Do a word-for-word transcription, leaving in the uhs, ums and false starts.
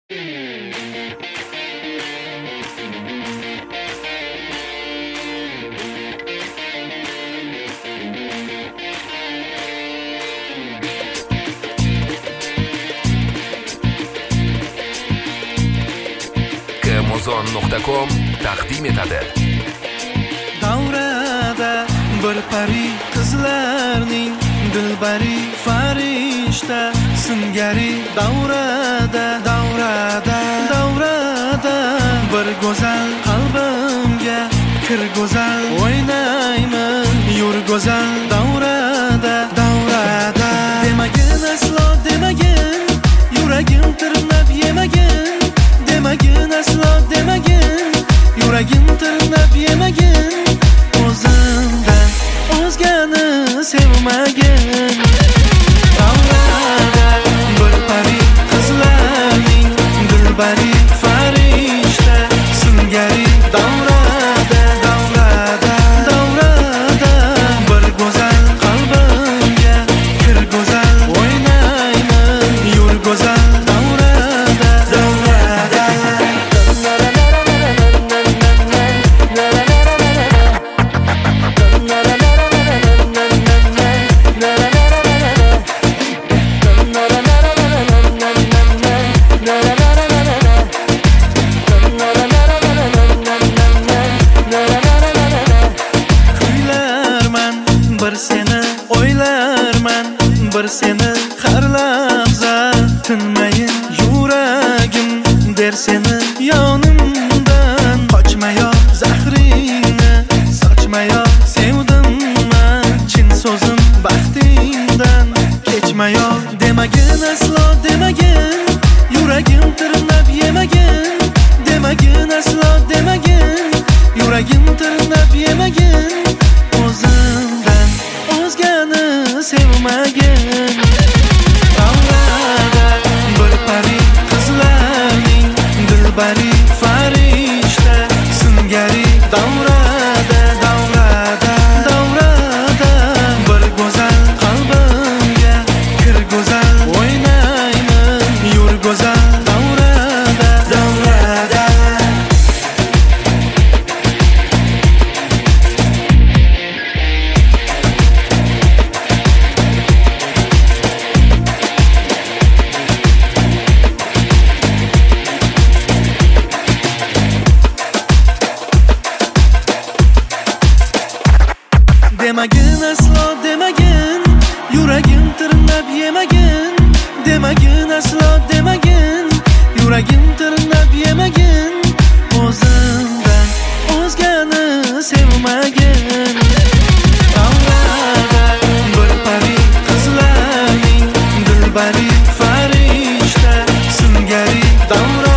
muzon nuqta com taqdim etadi. Davrada bir pari qizlarning dilbari farishta singari davrada davrada davrada bir go'zal qalbimga kir go'zal o'ynayman yur go'zal davrada davrada demagin aslo demagin yuragim tirnab yemagin demagin aslo demagin yuragim tirnab yemagin o'zimdan o'zgani sevmagin davrada bir pari qizlarning dilbari farishta singari davrada davrada davrada bir go'zal qalbimga kir go'zal o'ynayman yur go'zal davrada davrada bir seni o'ylarman bir seni har lahza tinmayin yuragim der seni yonimdan qochmayoq zahringni sochmayoq sevdim man chin so'zim baxtingdan kechmayoq demagin aslo demagin yuragim tirnab yemagin demagin aslo demagin yuragim tirnab yemagin o'zimdan o'zgani sevmagin davrada bir pari qizlarning dilbari farishta singari davrada davrada davrada bir go'zal qalbimga kir go'zal o'ynayman yur go'zal davrada davrada demagin aslo demagin yuragim tirnab yemagin demagin aslo demagin yuragim tirnab yemagin o'zimdan o'zgani sevmagin davrada bir pari qizlarning dilbari farishta singari davrada